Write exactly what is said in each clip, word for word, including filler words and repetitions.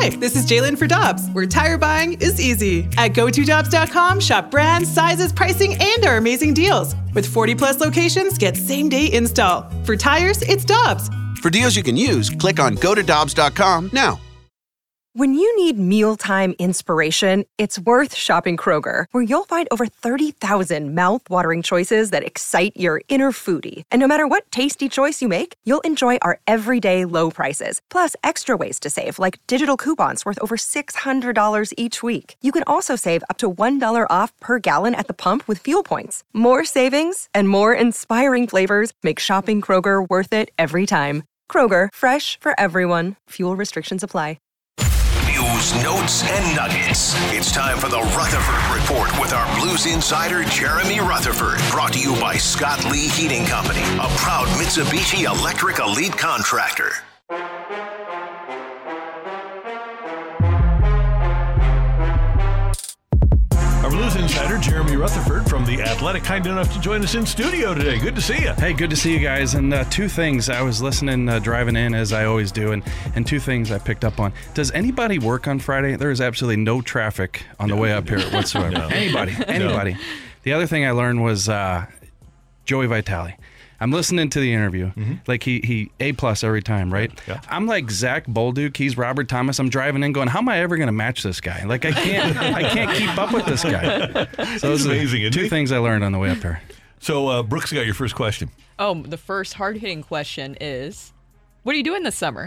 Hi, this is Jalen for Dobbs, where tire buying is easy. At go to dobbs dot com, shop brands, sizes, pricing, and our amazing deals. With forty plus locations, get same-day install. For tires, it's Dobbs. For deals you can use, click on go to dobbs dot com now. When you need mealtime inspiration, it's worth shopping Kroger, where you'll find over thirty thousand mouth-watering choices that excite your inner foodie. And no matter what tasty choice you make, you'll enjoy our everyday low prices, plus extra ways to save, like digital coupons worth over six hundred dollars each week. You can also save up to one dollar off per gallon at the pump with fuel points. More savings and more inspiring flavors make shopping Kroger worth it every time. Kroger, fresh for everyone. Fuel restrictions apply. News, notes, and nuggets. It's time for the Rutherford Report with our Blues insider, Jeremy Rutherford. Brought to you by Scott Lee Heating Company, a proud Mitsubishi Electric Elite contractor. Our Blues insider, Jeremy Rutherford from The Athletic, kind enough to join us in studio today. Good to see you. Hey, good to see you guys. And uh, two things. I was listening, uh, driving in, as I always do, and, and two things I picked up on. Does anybody work on Friday? There is absolutely no traffic on the no, way up here whatsoever. No. Anybody, anybody. No. The other thing I learned was uh, Joey Vitale. I'm listening to the interview. Mm-hmm. Like he he A plus every time, right? Yeah. I'm like Zach Bolduc. He's Robert Thomas. I'm driving in, going, how am I ever going to match this guy? Like I can't I can't keep up with this guy. So those are amazing. Two he? things I learned on the way up there. So uh, Brooks got your first question. Oh, the first hard-hitting question is, what are you doing this summer?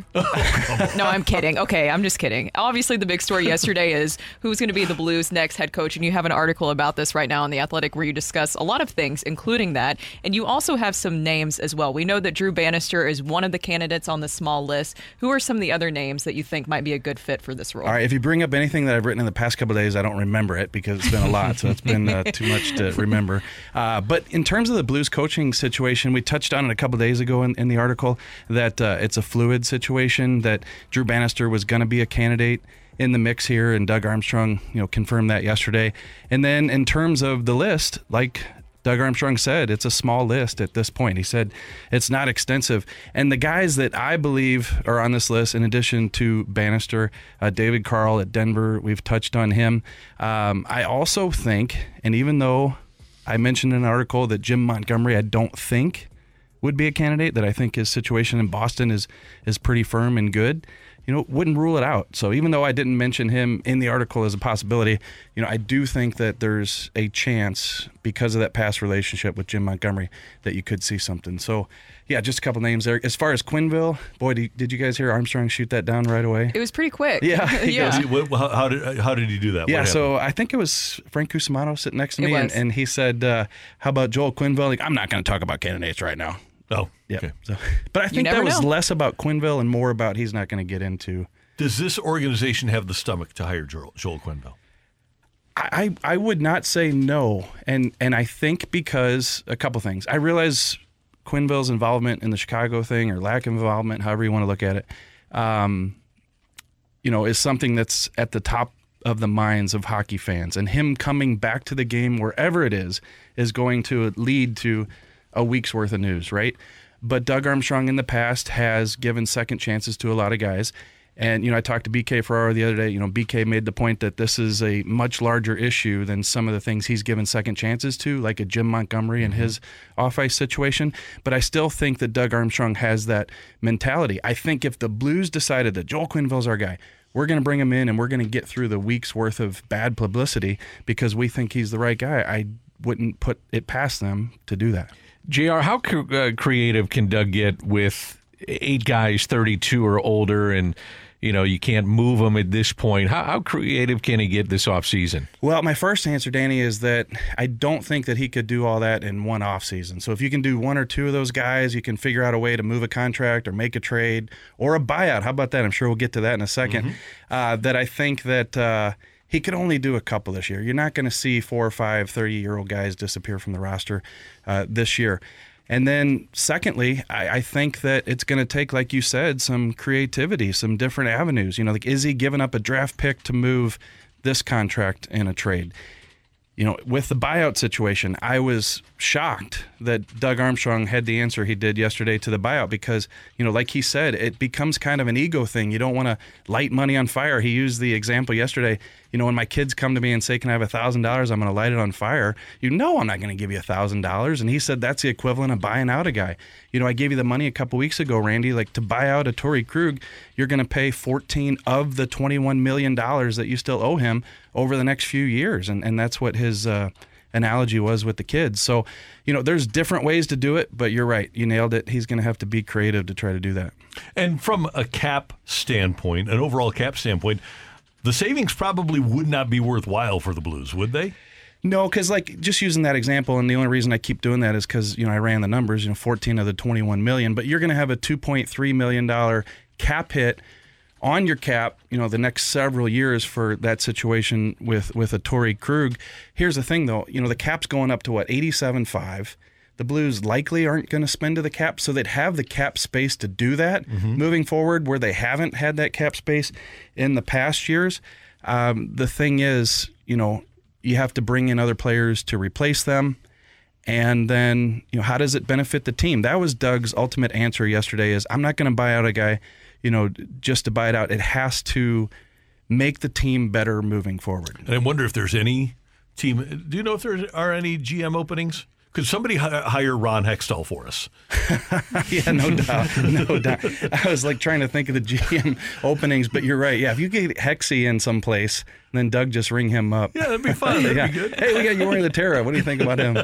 No, I'm kidding. Okay, I'm just kidding. Obviously, the big story yesterday is who's going to be the Blues' next head coach, and you have an article about this right now on The Athletic where you discuss a lot of things, including that, and you also have some names as well. We know that Drew Bannister is one of the candidates on the small list. Who are some of the other names that you think might be a good fit for this role? All right, if you bring up anything that I've written in the past couple of days, I don't remember it because it's been a lot, so it's been uh, too much to remember. Uh, but in terms of the Blues coaching situation, we touched on it a couple of days ago in, in the article that uh, it's a fluid situation, that Drew Bannister was going to be a candidate in the mix here, and Doug Armstrong, you know, confirmed that yesterday. And then in terms of the list, like Doug Armstrong said, it's a small list at this point. He said it's not extensive. And the guys that I believe are on this list, in addition to Bannister, uh, David Carl at Denver, we've touched on him. Um, I also think, and even though I mentioned in an article that Jim Montgomery, I don't think would be a candidate, that I think his situation in Boston is is pretty firm and good, you know, wouldn't rule it out. So even though I didn't mention him in the article as a possibility, you know, I do think that there's a chance, because of that past relationship with Jim Montgomery, that you could see something. So, yeah, just a couple names there. As far as Quenneville, boy, did you guys hear Armstrong shoot that down right away? It was pretty quick. Yeah. yeah. Goes, how, how, did, how did he do that? Yeah, so I think it was Frank Cusimano sitting next to me, and, and he said, uh, how about Joel Quenneville? Like, I'm not going to talk about candidates right now. Oh, yeah. Okay. So, but I think that was know. less about Quenneville and more about he's not going to get into. Does this organization have the stomach to hire Joel, Joel Quenneville? I, I would not say no, and and I think because a couple things. I realize Quenneville's involvement in the Chicago thing, or lack of involvement, however you want to look at it, um, you know, is something that's at the top of the minds of hockey fans, and him coming back to the game wherever it is is going to lead to a week's worth of news, right? But Doug Armstrong in the past has given second chances to a lot of guys. And, you know, I talked to B K Ferraro the other day. You know, B K made the point that this is a much larger issue than some of the things he's given second chances to, like a Jim Montgomery and mm-hmm. his off-ice situation. But I still think that Doug Armstrong has that mentality. I think if the Blues decided that Joel Quenneville's our guy, we're going to bring him in and we're going to get through the week's worth of bad publicity because we think he's the right guy, I wouldn't put it past them to do that. J R, how cr- uh, creative can Doug get with eight guys thirty-two or older, and you know you can't move them at this point? How, how creative can he get this offseason? Well, my first answer, Danny, is that I don't think that he could do all that in one offseason. So if you can do one or two of those guys, you can figure out a way to move a contract or make a trade or a buyout. How about that? I'm sure we'll get to that in a second. Mm-hmm. Uh, that I think that uh, he could only do a couple this year. You're not going to see four or five thirty-year-old guys disappear from the roster uh, this year. And then secondly, I, I think that it's going to take, like you said, some creativity, some different avenues. You know, like, is he giving up a draft pick to move this contract in a trade? you know, with the buyout situation, I was shocked that Doug Armstrong had the answer he did yesterday to the buyout because, you know, like he said, it becomes kind of an ego thing. You don't want to light money on fire. He used the example yesterday, you know, when my kids come to me and say, can I have one thousand dollars? I'm going to light it on fire. You know I'm not going to give you one thousand dollars. And he said that's the equivalent of buying out a guy. You know, I gave you the money a couple weeks ago, Randy, like to buy out a Torrey Krug, you're going to pay fourteen of the twenty-one million dollars that you still owe him over the next few years. And, and that's what his uh, analogy was with the kids. So, you know, there's different ways to do it, but you're right. You nailed it. He's going to have to be creative to try to do that. And from a cap standpoint, an overall cap standpoint, the savings probably would not be worthwhile for the Blues, would they? No, because like just using that example, and the only reason I keep doing that is because, you know, I ran the numbers, you know, fourteen of the twenty-one million, but you're going to have a two point three million dollars cap hit on your cap, you know, the next several years for that situation with, with a Torrey Krug. Here's the thing, though. You know, the cap's going up to, what, eighty-seven point five. The Blues likely aren't going to spend to the cap, so they'd have the cap space to do that mm-hmm. moving forward where they haven't had that cap space in the past years. Um, the thing is, you know, you have to bring in other players to replace them. And then, you know, how does it benefit the team? That was Doug's ultimate answer yesterday is, I'm not going to buy out a guy, you know, just to buy it out. It has to make the team better moving forward. And I wonder if there's any team. Do you know if there are any G M openings? Could somebody hi- hire Ron Hextall for us? Yeah, no doubt. No doubt. I was like trying to think of the G M openings, but you're right. Yeah, if you get Hexy in someplace, then Doug just ring him up. Yeah, that'd be fun. That'd yeah. be good. Hey, we got Yuri Laterra. What do you think about him?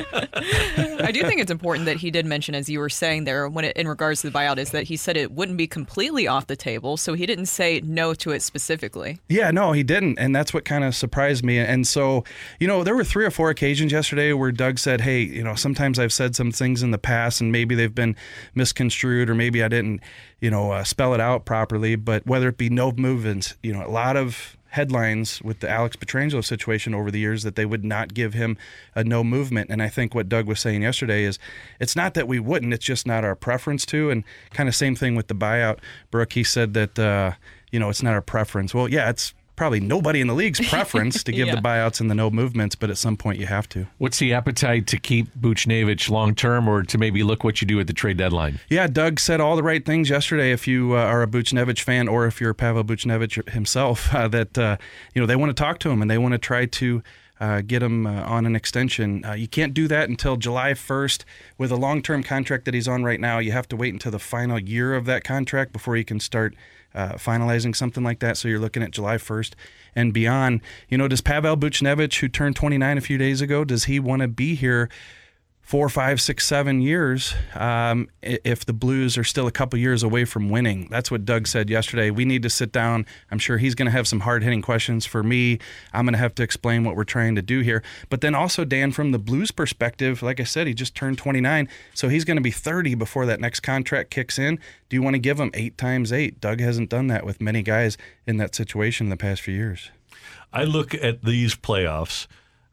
I do think it's important that he did mention, as you were saying there, when it, in regards to the buyout, is that he said it wouldn't be completely off the table, so he didn't say no to it specifically. Yeah, no, he didn't, and that's what kind of surprised me. And so, you know, there were three or four occasions yesterday where Doug said, hey, you know, sometimes I've said some things in the past, and maybe they've been misconstrued, or maybe I didn't, you know, uh, spell it out properly, but whether it be no movements, you know, a lot of headlines with the Alex Pietrangelo situation over the years that they would not give him a no movement. And I think what Doug was saying yesterday is it's not that we wouldn't, it's just not our preference to. And kind of same thing with the buyout. Brooke, he said that, uh, you know, it's not our preference. Well, yeah, it's probably nobody in the league's preference to give yeah. the buyouts and the no movements, but at some point you have to. What's the appetite to keep Buchnevich long-term or to maybe look what you do at the trade deadline? Yeah, Doug said all the right things yesterday if you uh, are a Buchnevich fan or if you're Pavel Buchnevich himself, uh, that uh, you know they want to talk to him and they want to try to uh, get him uh, on an extension. Uh, you can't do that until July first. With a long-term contract that he's on right now, you have to wait until the final year of that contract before you can start Uh, finalizing something like that. So you're looking at July first and beyond. You know, does Pavel Buchnevich, who turned twenty-nine a few days ago, does he want to be here four, five, six, seven years um, if the Blues are still a couple years away from winning? That's what Doug said yesterday. We need to sit down. I'm sure he's going to have some hard-hitting questions for me. I'm going to have to explain what we're trying to do here. But then also, Dan, from the Blues perspective, like I said, he just turned twenty-nine, so he's going to be thirty before that next contract kicks in. Do you want to give him eight times eight? Doug hasn't done that with many guys in that situation in the past few years. I look at these playoffs,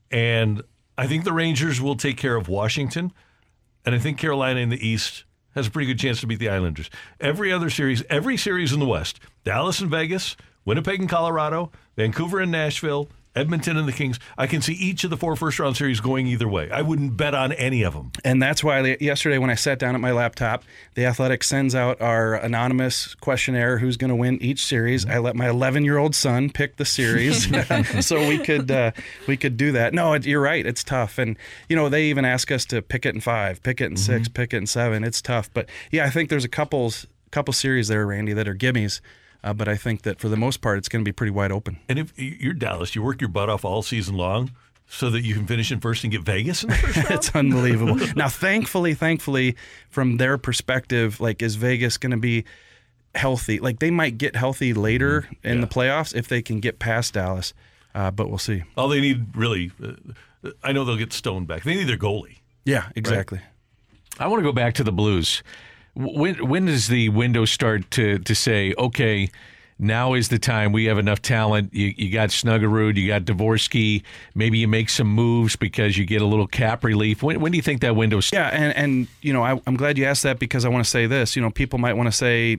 and I think the Rangers will take care of Washington, and I think Carolina in the East has a pretty good chance to beat the Islanders. Every other series, every series in the West, Dallas and Vegas, Winnipeg and Colorado, Vancouver and Nashville, Edmonton and the Kings, I can see each of the four first-round series going either way. I wouldn't bet on any of them. And that's why yesterday when I sat down at my laptop, The Athletic sends out our anonymous questionnaire, who's going to win each series. I let my eleven-year-old son pick the series so we could uh, we could do that. No, it, you're right. It's tough. And, you know, they even ask us to pick it in five, pick it in mm-hmm. six, pick it in seven. It's tough. But, yeah, I think there's a couple, couple series there, Randy, that are gimmies. Uh, but I think that for the most part, it's going to be pretty wide open. And if you're Dallas, you work your butt off all season long so that you can finish in first and get Vegas in the first round? It's unbelievable. Now, thankfully, thankfully, from their perspective, like, is Vegas going to be healthy? Like, they might get healthy later mm-hmm. in yeah. the playoffs if they can get past Dallas, uh, but we'll see. All they need, really, uh, I know they'll get Stone back. They need their goalie. Yeah, exactly. Right? I want to go back to the Blues. When when does the window start to to say, okay, now is the time, we have enough talent, you, you got Snuggerud, you got Dvorsky, maybe you make some moves because you get a little cap relief. When when do you think that window starts? Yeah, and, and you know, I, I'm glad you asked that because I want to say this. You know, people might want to say,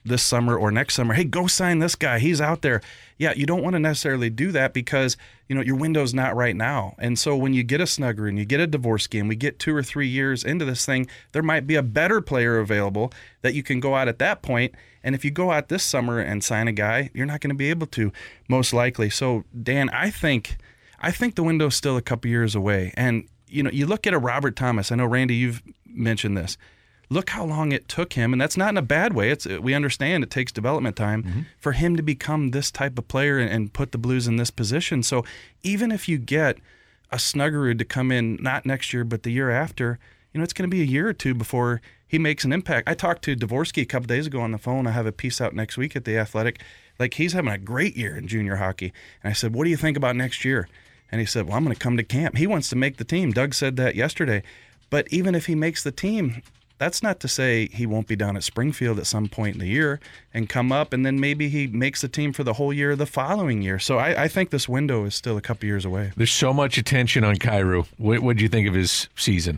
this summer or next summer, hey, go sign this guy. He's out there. Yeah, you don't want to necessarily do that because, you know, your window's not right now. And so when you get a Snuggerud and you get a Dvorsky and we get two or three years into this thing, there might be a better player available that you can go out at that point. And if you go out this summer and sign a guy, you're not going to be able to, most likely. So, Dan, I think I think the window's still a couple years away. And, you know, you look at a Robert Thomas. I know, Randy, you've mentioned this. Look how long it took him, and that's not in a bad way. It's we understand it takes development time mm-hmm. for him to become this type of player and, and put the Blues in this position. So even if you get a Snuggerud to come in not next year but the year after, you know, it's going to be a year or two before he makes an impact. I talked to Dvorsky a couple days ago on the phone. I have a piece out next week at The Athletic. Like, he's having a great year in junior hockey. And I said, what do you think about next year? And he said, well, I'm going to come to camp. He wants to make the team. Doug said that yesterday. But even if he makes the team, that's not to say he won't be down at Springfield at some point in the year and come up, and then maybe he makes the team for the whole year the following year. So I, I think this window is still a couple years away. There's so much attention on Kyrou. What did you think of his season?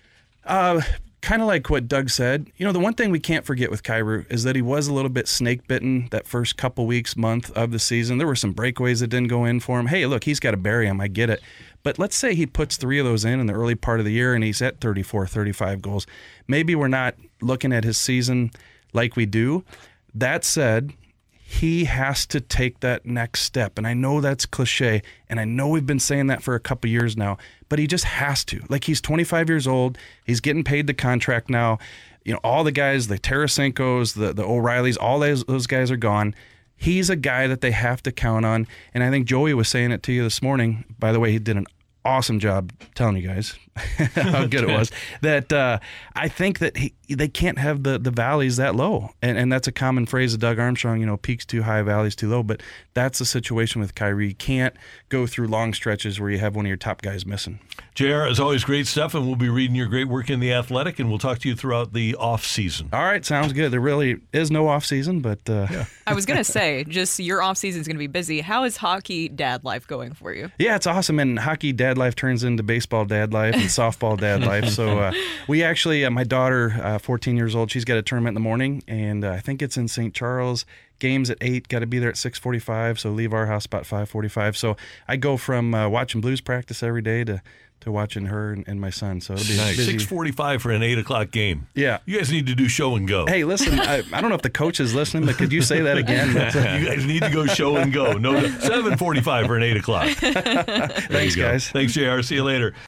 Uh, kind of like what Doug said. You know, the one thing we can't forget with Kyrou is that he was a little bit snake-bitten that first couple weeks, month of the season. There were some breakaways that didn't go in for him. Hey, look, he's got to bury him. I get it. But let's say he puts three of those in in the early part of the year and he's at thirty-four, thirty-five goals. Maybe we're not looking at his season like we do. That said, he has to take that next step. And I know that's cliche, and I know we've been saying that for a couple years now, but he just has to. Like, he's twenty-five years old. He's getting paid the contract now. You know, all the guys, the Tarasenkos, the, the O'Reillys, all those, those guys are gone. He's a guy that they have to count on. And I think Joey was saying it to you this morning. By the way, he did an awesome job telling you guys how good it was. That uh, I think that he, they can't have the, the valleys that low. And and that's a common phrase of Doug Armstrong, you know, peaks too high, valleys too low. But that's the situation with Kyrou. You can't go through long stretches where you have one of your top guys missing. J R, as always, great stuff, and we'll be reading your great work in The Athletic, and we'll talk to you throughout the off-season. All right, sounds good. There really is no off-season, but... Uh, yeah. I was going to say, just your off-season is going to be busy. How is hockey dad life going for you? Yeah, it's awesome, and hockey dad life turns into baseball dad life and softball dad life. So uh, we actually, uh, my daughter, uh, fourteen years old, she's got a tournament in the morning, and uh, I think it's in Saint Charles. Games at eight, got to be there at six forty-five, so leave our house about five forty-five. So I go from uh, watching Blues practice every day to, to watching her and, and my son. So it'll be nice. busy. six forty-five for an eight o'clock game. Yeah. You guys need to do show and go. Hey, listen, I, I don't know if the coach is listening, but could you say that again? You guys need to go show and go. No, seven forty-five for an eight o'clock. Thanks, guys. Thanks, J R. See you later.